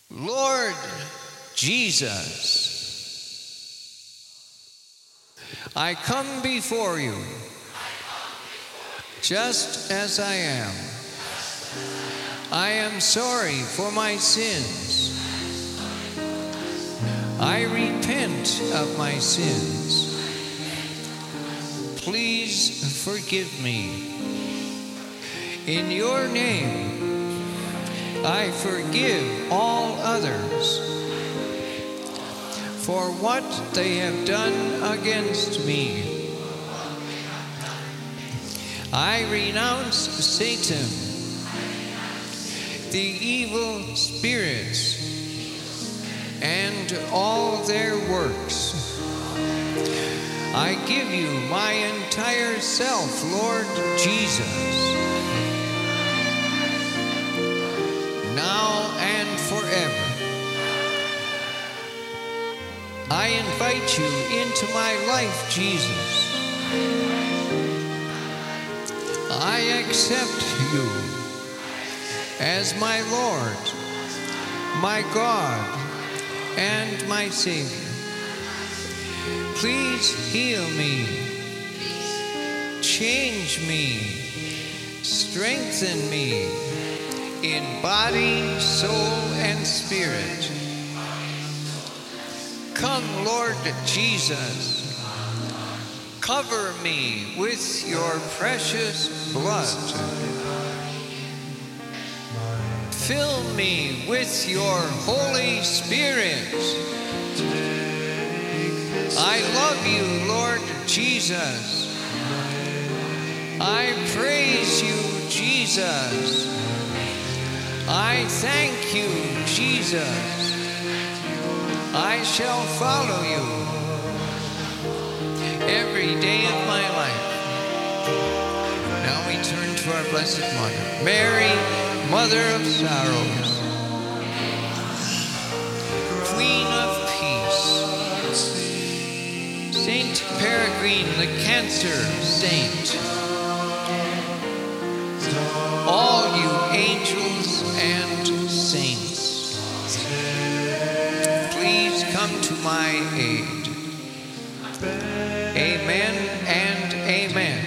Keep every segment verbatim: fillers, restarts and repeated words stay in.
Lord Jesus, I come before you just as I am. I am sorry for my sins. I repent of my sins. Please forgive me. In your name, I forgive all others for what they have done against me. I renounce Satan, the evil spirits, and all their works. I give you my entire self, Lord Jesus, now and forever. I invite you into my life, Jesus. I accept you as my Lord, my God, and my Savior. Please heal me, change me, strengthen me in body, soul, and spirit. Come, Lord Jesus, cover me with your precious blood. Fill me with your Holy Spirit. I love you, Lord Jesus. I praise you, Jesus. I thank you, Jesus. I shall follow you every day of my life. Now we turn to our Blessed Mother, Mary, Mother of Sorrows, Queen of Peace, Saint Peregrine, the Cancer Saint, all you angels and saints, please come to my aid. Amen and amen.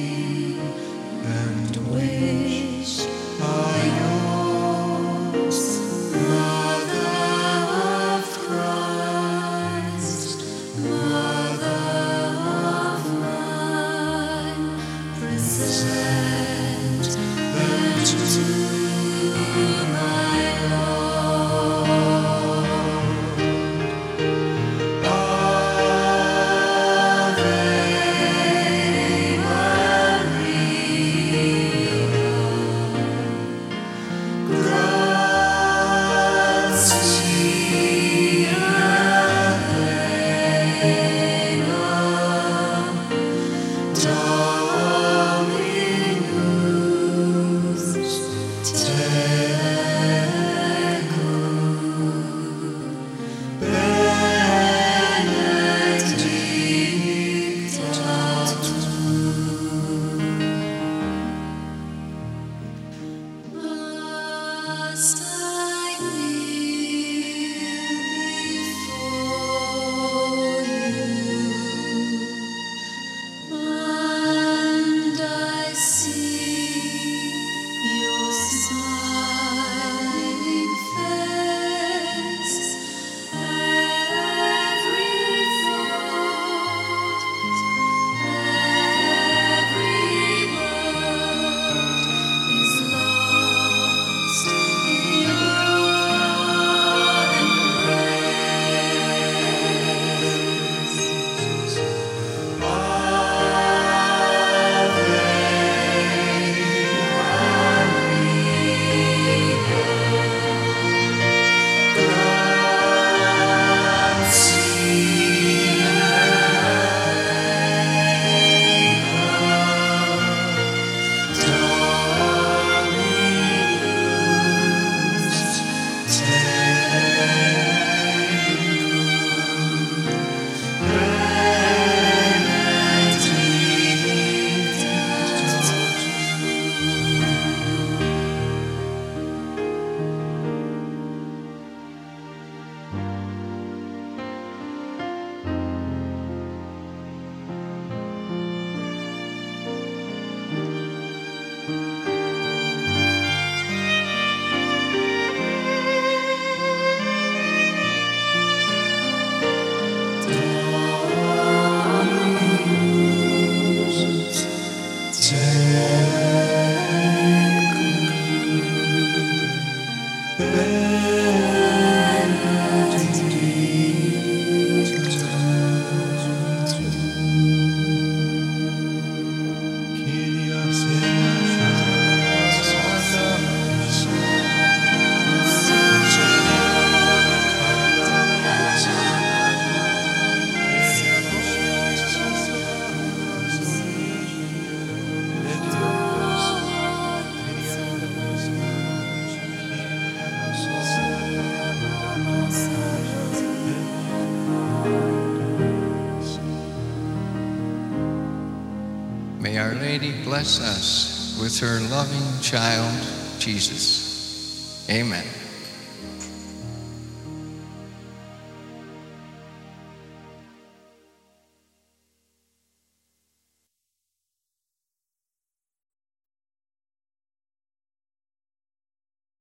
Wish are yours. May Our Lady bless us with her loving child, Jesus. Amen.